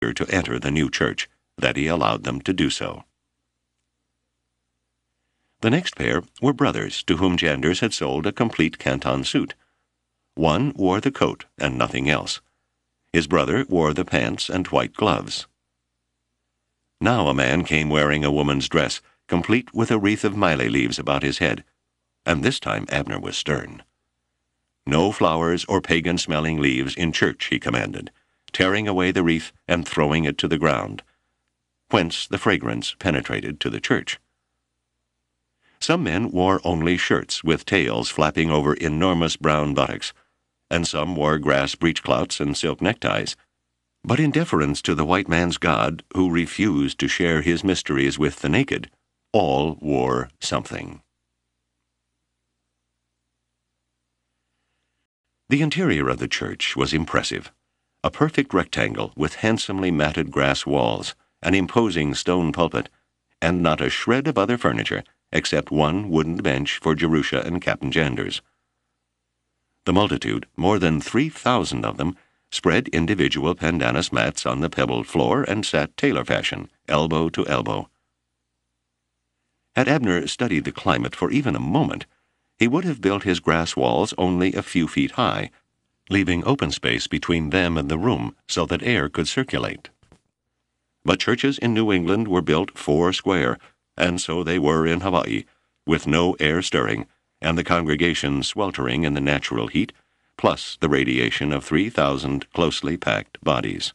to enter the new church, that he allowed them to do so. The next pair were brothers to whom Janders had sold a complete canton suit. One wore the coat and nothing else. His brother wore the pants and white gloves. Now a man came wearing a woman's dress, complete with a wreath of miley leaves about his head, and this time Abner was stern. No flowers or pagan-smelling leaves in church, he commanded, tearing away the wreath and throwing it to the ground, whence the fragrance penetrated to the church. Some men wore only shirts with tails flapping over enormous brown buttocks, and some wore grass breechclouts and silk neckties. But in deference to the white man's God, who refused to share his mysteries with the naked, all wore something. The interior of the church was impressive. A perfect rectangle with handsomely matted grass walls, an imposing stone pulpit, and not a shred of other furniture except one wooden bench for Jerusha and Captain Janders. The multitude, more than 3,000 of them, spread individual pandanus mats on the pebbled floor and sat tailor fashion, elbow to elbow. Had Abner studied the climate for even a moment, he would have built his grass walls only a few feet high, leaving open space between them and the room so that air could circulate. But churches in New England were built 4 square, and so they were in Hawaii, with no air stirring, and the congregation sweltering in the natural heat, plus the radiation of 3,000 closely packed bodies.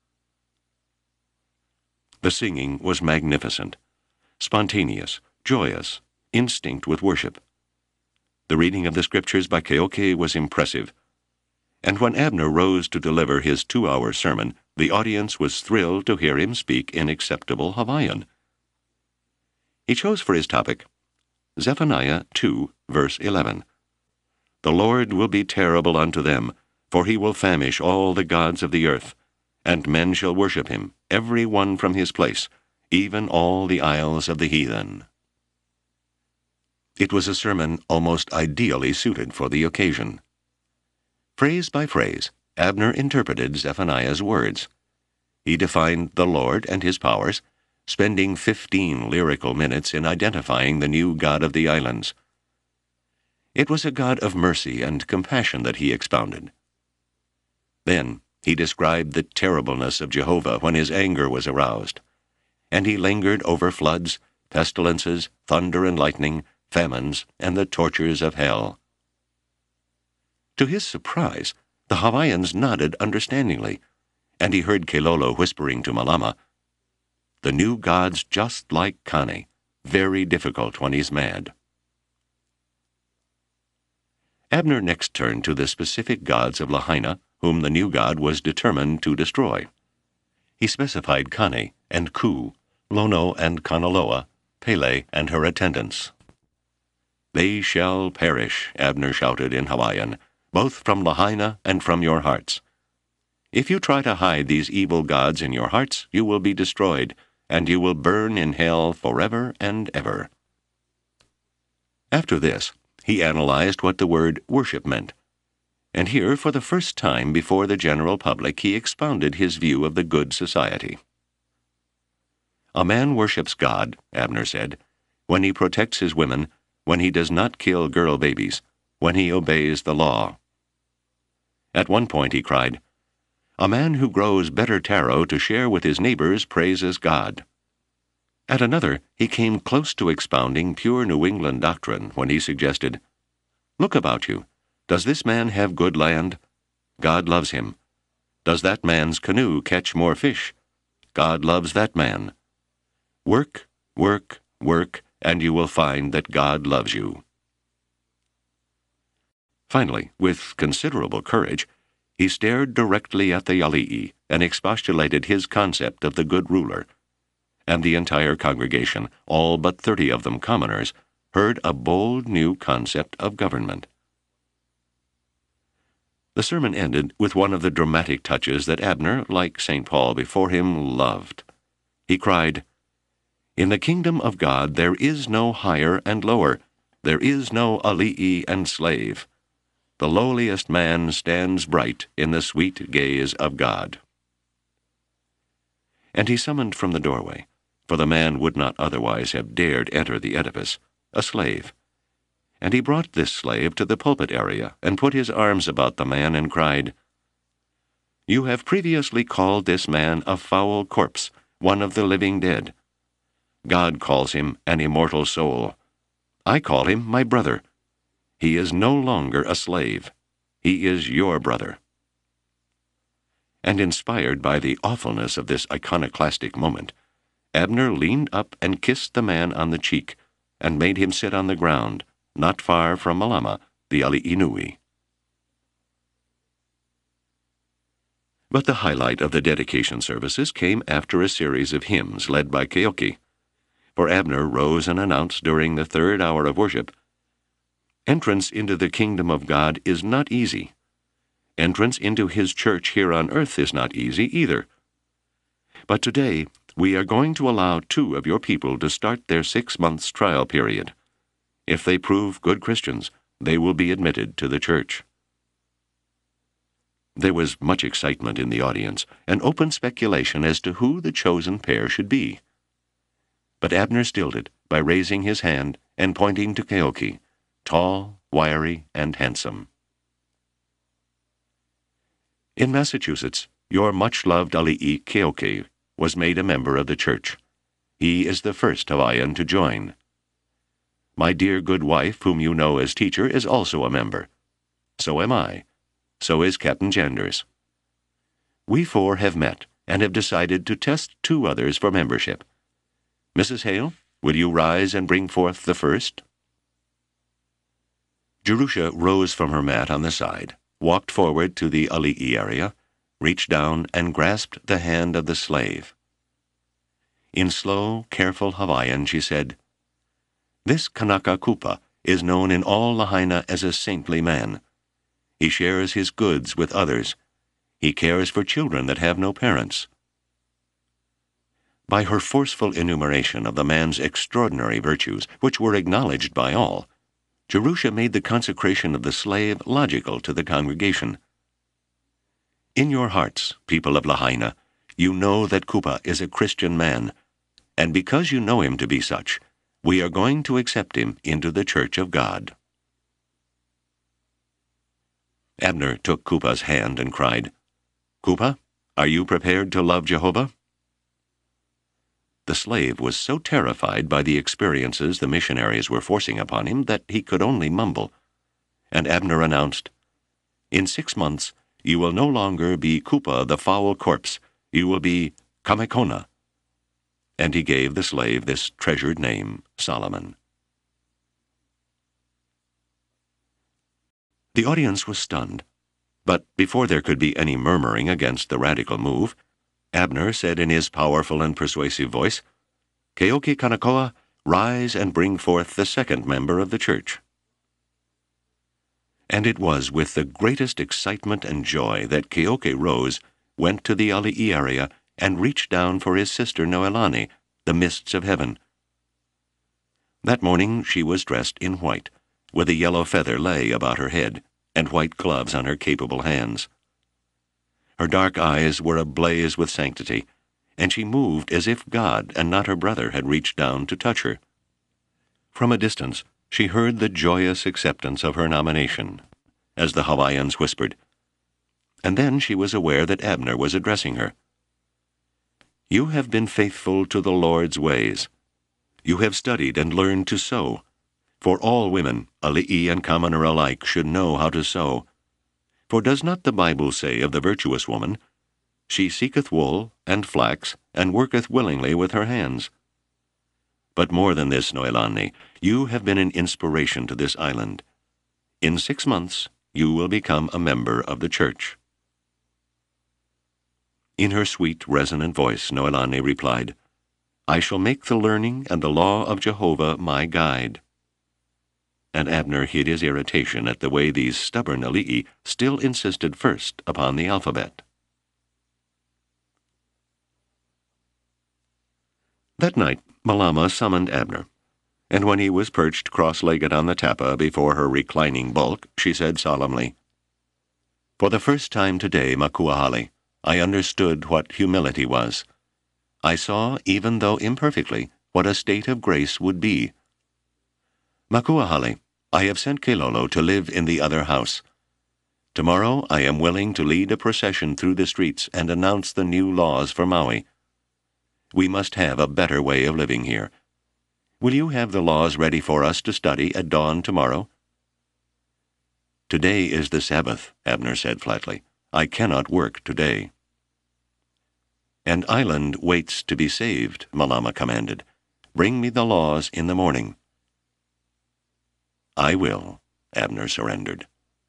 The singing was magnificent, spontaneous, joyous, instinct with worship. The reading of the scriptures by Keoke was impressive, and when Abner rose to deliver his 2-hour sermon, the audience was thrilled to hear him speak in acceptable Hawaiian. He chose for his topic Zephaniah 2, verse 11. The Lord will be terrible unto them, for he will famish all the gods of the earth, and men shall worship him, every one from his place, even all the isles of the heathen. It was a sermon almost ideally suited for the occasion. Phrase by phrase, Abner interpreted Zephaniah's words. He defined the Lord and his powers, spending 15 lyrical minutes in identifying the new God of the islands. It was a God of mercy and compassion that he expounded. Then he described the terribleness of Jehovah when his anger was aroused, and he lingered over floods, pestilences, thunder and lightning, famines, and the tortures of hell. To his surprise, the Hawaiians nodded understandingly, and he heard Kelolo whispering to Malama, "The new god's just like Kane, very difficult when he's mad." Abner next turned to the specific gods of Lahaina, whom the new god was determined to destroy. He specified Kane and Ku, Lono and Kanaloa, Pele and her attendants. "They shall perish," Abner shouted in Hawaiian, "both from Lahaina and from your hearts. If you try to hide these evil gods in your hearts, you will be destroyed, and you will burn in hell forever and ever." After this, he analyzed what the word worship meant, and here, for the first time before the general public, he expounded his view of the good society. "A man worships God," Abner said, "when he protects his women, when he does not kill girl babies, when he obeys the law." At one point he cried, "A man who grows better taro to share with his neighbors praises God." At another, he came close to expounding pure New England doctrine when he suggested, "Look about you. Does this man have good land? God loves him. Does that man's canoe catch more fish? God loves that man. Work, work, work, and you will find that God loves you." Finally, with considerable courage, he stared directly at the Yali'i and expostulated his concept of the good ruler, and the entire congregation, all but 30 of them commoners, heard a bold new concept of government. The sermon ended with one of the dramatic touches that Abner, like St. Paul before him, loved. He cried, "In the kingdom of God there is no higher and lower, there is no ali'i and slave. The lowliest man stands bright in the sweet gaze of God." And he summoned from the doorway, for the man would not otherwise have dared enter the edifice, a slave. And he brought this slave to the pulpit area, and put his arms about the man, and cried, "You have previously called this man a foul corpse, one of the living dead. God calls him an immortal soul. I call him my brother. He is no longer a slave. He is your brother." And inspired by the awfulness of this iconoclastic moment, Abner leaned up and kissed the man on the cheek, and made him sit on the ground, not far from Malama, the Ali'i Nui. But the highlight of the dedication services came after a series of hymns led by Keoki, for Abner rose and announced during the third hour of worship, "Entrance into the kingdom of God is not easy. Entrance into His church here on earth is not easy either. But today we are going to allow 2 of your people to start their 6 months trial period. If they prove good Christians, they will be admitted to the church." There was much excitement in the audience, and open speculation as to who the chosen pair should be. But Abner stilled it by raising his hand and pointing to Keoki, tall, wiry, and handsome. In Massachusetts, your much-loved Ali'i Keoki was made a member of the church. He is the first Hawaiian to join. My dear good wife, whom you know as teacher, is also a member. So am I. So is Captain Janders. We 4 have met and have decided to test 2 others for membership. Mrs. Hale, will you rise and bring forth the first? Jerusha rose from her mat on the side, walked forward to the Ali'i area, reached down and grasped the hand of the slave. In slow, careful Hawaiian she said, "This Kanaka Kupa is known in all Lahaina as a saintly man. He shares his goods with others. He cares for children that have no parents." By her forceful enumeration of the man's extraordinary virtues, which were acknowledged by all, Jerusha made the consecration of the slave logical to the congregation. In your hearts, people of Lahaina, you know that Kupa is a Christian man, and because you know him to be such, we are going to accept him into the Church of God. Abner took Kupa's hand and cried, "Kupa, are you prepared to love Jehovah?" The slave was so terrified by the experiences the missionaries were forcing upon him that he could only mumble, and Abner announced, "In 6 months you will no longer be Kupa the foul corpse, you will be Kamekona." And he gave the slave this treasured name, Solomon. The audience was stunned, but before there could be any murmuring against the radical move, Abner said in his powerful and persuasive voice, "Keoki Kanakoa, rise and bring forth the 2nd member of the church." And it was with the greatest excitement and joy that Keoki rose, went to the Ali'i area, and reached down for his sister Noelani, the mists of heaven. That morning she was dressed in white, with a yellow feather lay about her head, and white gloves on her capable hands. Her dark eyes were ablaze with sanctity, and she moved as if God and not her brother had reached down to touch her. From a distance, she heard the joyous acceptance of her nomination, as the Hawaiians whispered, and then she was aware that Abner was addressing her. "You have been faithful to the Lord's ways. You have studied and learned to sew. For all women, Ali'i and commoner alike, should know how to sew. For does not the Bible say of the virtuous woman, 'She seeketh wool and flax, and worketh willingly with her hands'? But more than this, Noelani, you have been an inspiration to this island. In 6 months you will become a member of the church." In her sweet, resonant voice, Noelani replied, "I shall make the learning and the law of Jehovah my guide." And Abner hid his irritation at the way these stubborn Ali'i still insisted first upon the alphabet. That night, Malama summoned Abner, and when he was perched cross-legged on the tapa before her reclining bulk, she said solemnly, "For the first time today, Makuahali, I understood what humility was. I saw, even though imperfectly, what a state of grace would be. Makuahale, I have sent Kelolo to live in the other house. Tomorrow I am willing to lead a procession through the streets and announce the new laws for Maui. We must have a better way of living here. Will you have the laws ready for us to study at dawn tomorrow? Today is the Sabbath, Abner said flatly. I cannot work today. An island waits to be saved, Malama commanded. Bring me the laws in the morning. I will, Abner surrendered.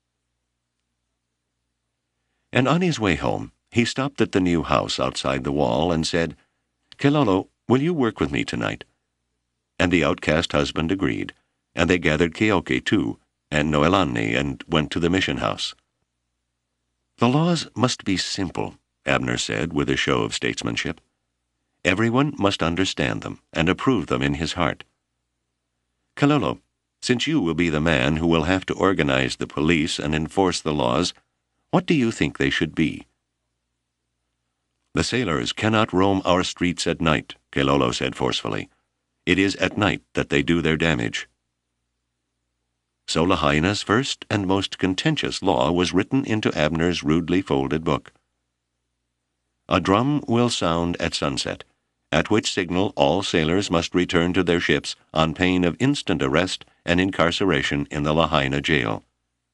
And on his way home, he stopped at the new house outside the wall and said, Kelolo, will you work with me tonight? And the outcast husband agreed, and they gathered Keoke too, and Noelani, and went to the mission house. The laws must be simple, Abner said with a show of statesmanship. Everyone must understand them and approve them in his heart. Kelolo, since you will be the man who will have to organize the police and enforce the laws, what do you think they should be? The sailors cannot roam our streets at night, Kelolo said forcefully. It is at night that they do their damage. So Lahaina's first and most contentious law was written into Abner's rudely folded book. A drum will sound at sunset, at which signal all sailors must return to their ships on pain of instant arrest and incarceration in the Lahaina jail.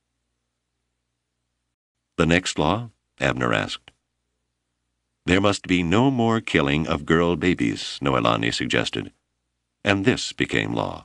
The next law? Abner asked. There must be no more killing of girl babies, Noelani suggested, and this became law.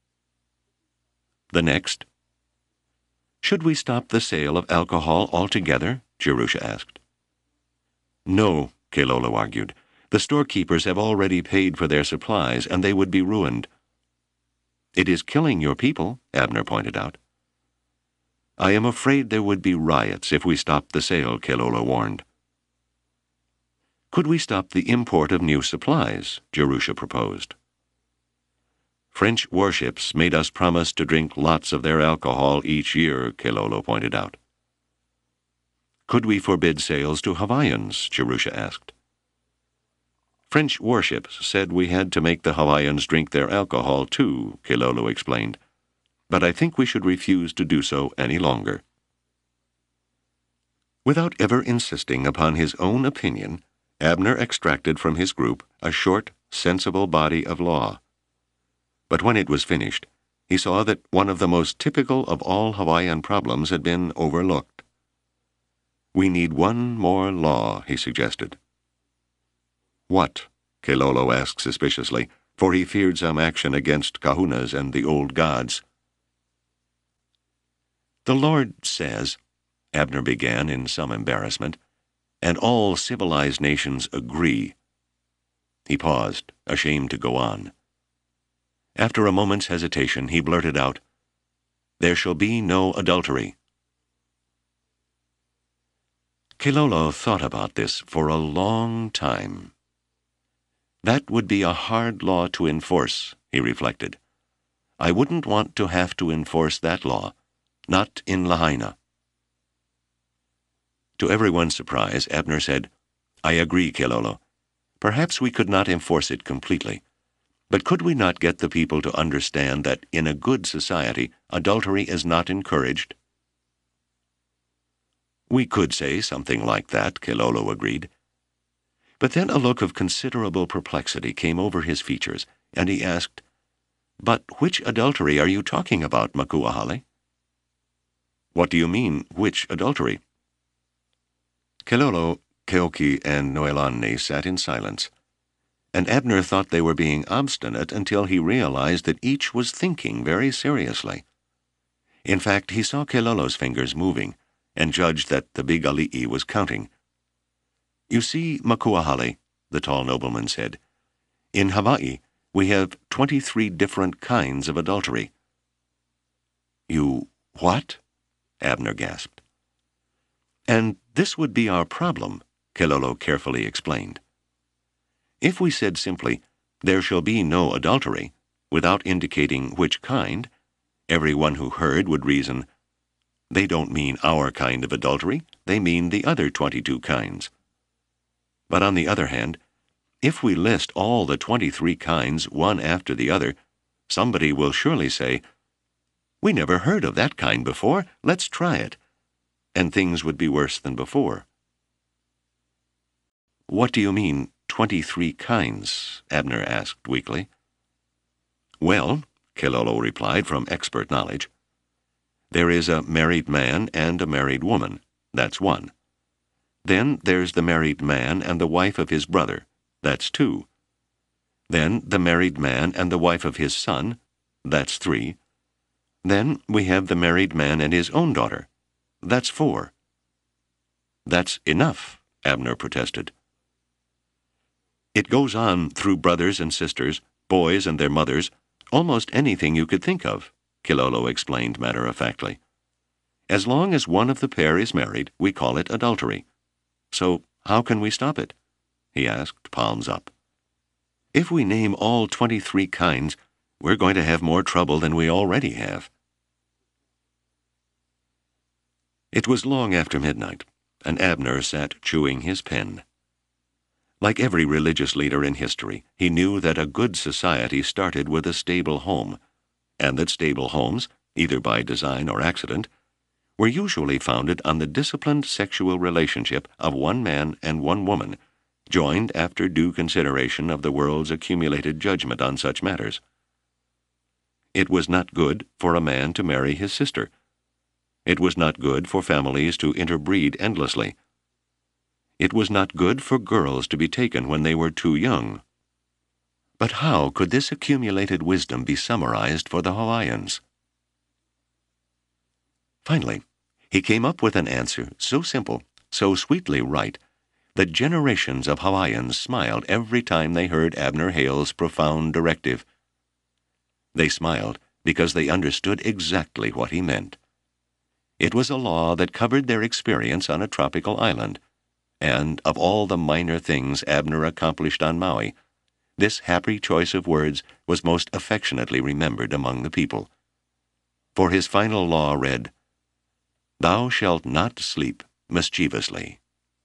The next? Should we stop the sale of alcohol altogether? Jerusha asked. No, Kelolo argued. The storekeepers have already paid for their supplies, and they would be ruined. It is killing your people, Abner pointed out. I am afraid there would be riots if we stopped the sale, Kelolo warned. Could we stop the import of new supplies? Jerusha proposed. French warships made us promise to drink lots of their alcohol each year, Kelolo pointed out. Could we forbid sales to Hawaiians? Jerusha asked. French warships said we had to make the Hawaiians drink their alcohol too, Kelolo explained. But I think we should refuse to do so any longer. Without ever insisting upon his own opinion, Abner extracted from his group a short, sensible body of law. But when it was finished, he saw that one of the most typical of all Hawaiian problems had been overlooked. We need one more law, he suggested. What? Kelolo asked suspiciously, for he feared some action against kahunas and the old gods. The Lord says, Abner began in some embarrassment, and all civilized nations agree. He paused, ashamed to go on. After a moment's hesitation, he blurted out, There shall be no adultery. Kelolo thought about this for a long time. That would be a hard law to enforce, he reflected. I wouldn't want to have to enforce that law, not in Lahaina. To everyone's surprise, Abner said, I agree, Kelolo. Perhaps we could not enforce it completely. But could we not get the people to understand that in a good society, adultery is not encouraged? We could say something like that, Kelolo agreed. But then a look of considerable perplexity came over his features, and he asked, But which adultery are you talking about, Makuahale? What do you mean, which adultery? Kelolo, Keoki, and Noelani sat in silence, and Abner thought they were being obstinate until he realized that each was thinking very seriously. In fact, he saw Kelolo's fingers moving, and judged that the big ali'i was counting. You see, Makuahale, the tall nobleman said, in Hawaii we have 23 different kinds of adultery. You what? Abner gasped. And this would be our problem, Kelolo carefully explained. If we said simply, there shall be no adultery, without indicating which kind, everyone who heard would reason, they don't mean our kind of adultery, they mean the other 22 kinds. But on the other hand, If we list all the 23 kinds one after the other, somebody will surely say, "We never heard of that kind before. Let's try it." And things would be worse than before. "What do you mean, 23 kinds?" Abner asked weakly. "Well," Kilolo replied from expert knowledge, "there is a married man and a married woman. That's one. Then there's the married man and the wife of his brother. That's two. Then the married man and the wife of his son. That's three. Then we have the married man and his own daughter. That's four." "That's enough," Abner protested. "It goes on through brothers and sisters, boys and their mothers, almost anything you could think of," Kilolo explained matter-of-factly. "As long as one of the pair is married, we call it adultery. So how can we stop it?" he asked, palms up. "If we name all 23 kinds, we're going to have more trouble than we already have." It was long after midnight, and Abner sat chewing his pen. Like every religious leader in history, he knew that a good society started with a stable home, and that stable homes, either by design or accident, were usually founded on the disciplined sexual relationship of one man and one woman, joined after due consideration of the world's accumulated judgment on such matters. It was not good for a man to marry his sister. It was not good for families to interbreed endlessly. It was not good for girls to be taken when they were too young. But how could this accumulated wisdom be summarized for the Hawaiians? Finally, he came up with an answer so simple, so sweetly right, that generations of Hawaiians smiled every time they heard Abner Hale's profound directive. They smiled because they understood exactly what he meant. It was a law that covered their experience on a tropical island, and of all the minor things Abner accomplished on Maui, this happy choice of words was most affectionately remembered among the people. For his final law read, "Thou shalt not sleep mischievously."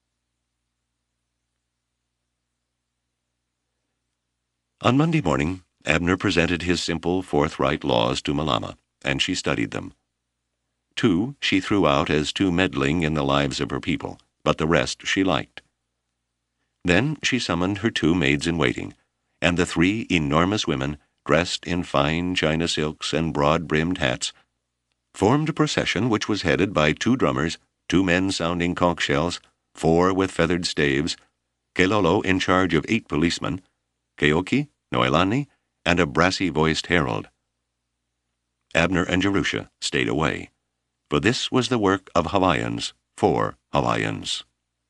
On Monday morning, Abner presented his simple, forthright laws to Malama, and she studied them. 2 she threw out as too meddling in the lives of her people, but the rest she liked. Then she summoned her 2 maids-in-waiting, and the 3 enormous women, dressed in fine China silks and broad-brimmed hats, formed a procession which was headed by 2 drummers, 2 men sounding conch shells, 4 with feathered staves, Kilolo in charge of 8 policemen, Keoki, Noelani, and a brassy-voiced herald. Abner and Jerusha stayed away, for this was the work of Hawaiians for Hawaiians.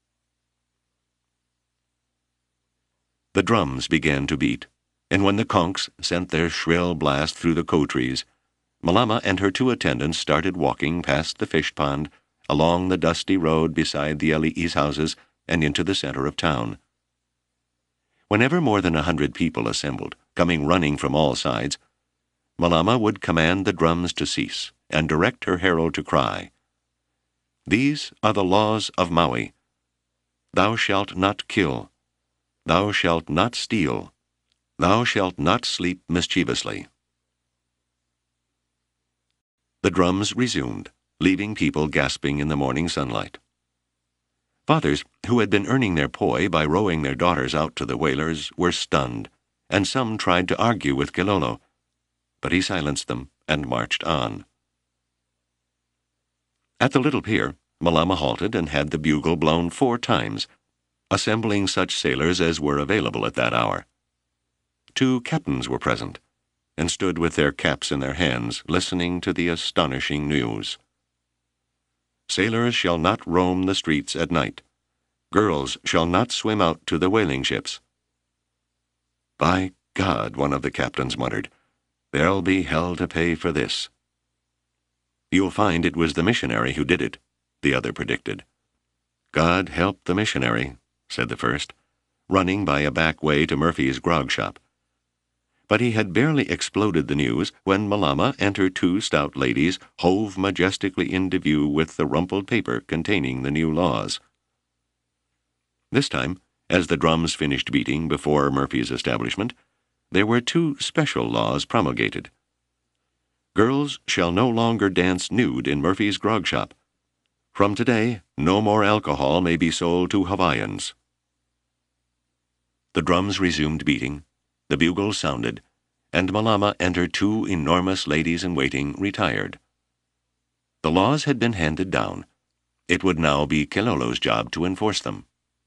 The drums began to beat, and when the conchs sent their shrill blast through the ko-trees, Malama and her 2 attendants started walking past the fish pond, along the dusty road beside the Ali'i's houses, and into the center of town. Whenever more than 100 people assembled, coming running from all sides, Malama would command the drums to cease and direct her herald to cry, "These are the laws of Maui. Thou shalt not kill. Thou shalt not steal. Thou shalt not sleep mischievously." The drums resumed, leaving people gasping in the morning sunlight. Fathers, who had been earning their poi by rowing their daughters out to the whalers, were stunned, and some tried to argue with Kilolo, but he silenced them and marched on. At the little pier, Malama halted and had the bugle blown 4 times, assembling such sailors as were available at that hour. 2 captains were present, and stood with their caps in their hands, listening to the astonishing news. "Sailors shall not roam the streets at night. Girls shall not swim out to the whaling ships." "By God," one of the captains muttered, "there'll be hell to pay for this." "You'll find it was the missionary who did it," the other predicted. "God help the missionary," said the first, running by a back way to Murphy's grog shop. But he had barely exploded the news when Malama and her 2 stout ladies hove majestically into view with the rumpled paper containing the new laws. This time, As the drums finished beating before Murphy's establishment, there were 2 special laws promulgated. Girls shall no longer dance nude in Murphy's grog shop. From today, no more alcohol may be sold to Hawaiians. The drums resumed beating, the bugles sounded, and Malama and her 2 enormous ladies-in-waiting retired. The laws had been handed down. It would now be Kelolo's job to enforce them.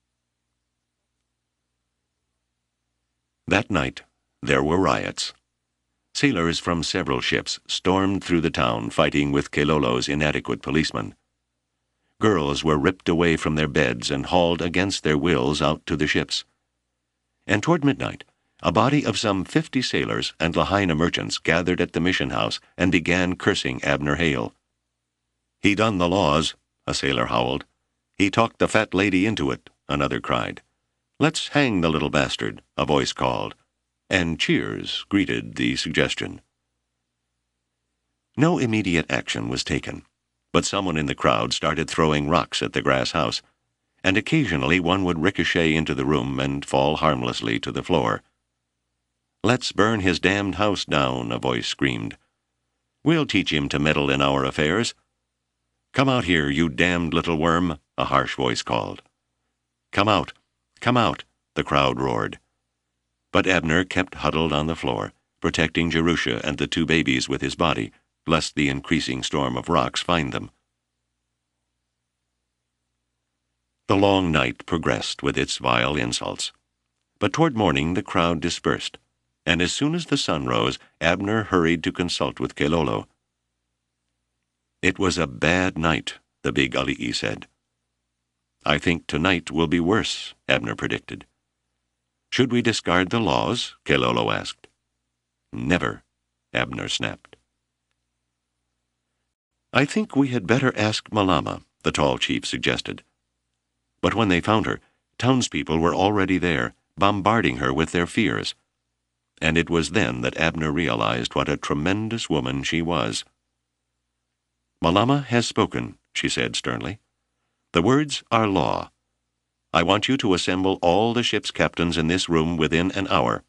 That night, there were riots. Sailors from several ships stormed through the town fighting with Kelolo's inadequate policemen. Girls were ripped away from their beds and hauled against their wills out to the ships. And toward midnight, a body of some 50 sailors and Lahaina merchants gathered at the mission house and began cursing Abner Hale. "He done the laws," a sailor howled. "He talked the fat lady into it," another cried. "Let's hang the little bastard," a voice called, and cheers greeted the suggestion. No immediate action was taken, but someone in the crowd started throwing rocks at the grass house, and occasionally one would ricochet into the room and fall harmlessly to the floor. "Let's burn his damned house down," a voice screamed. "We'll teach him to meddle in our affairs." "Come out here, you damned little worm," a harsh voice called. Come out, the crowd roared. But Abner kept huddled on the floor, protecting Jerusha and the 2 babies with his body, lest the increasing storm of rocks find them. The long night progressed with its vile insults. But toward morning the crowd dispersed, and as soon as the sun rose, Abner hurried to consult with Kelolo. "It was a bad night," the big Ali'i said. "I think tonight will be worse," Abner predicted. "Should we discard the laws?" Kelolo asked. "Never," Abner snapped. "I think we had better ask Malama," the tall chief suggested. But when they found her, townspeople were already there, bombarding her with their fears. And it was then that Abner realized what a tremendous woman she was. "Malama has spoken," she said sternly. "The words are law. I want you to assemble all the ship's captains in this room within an hour.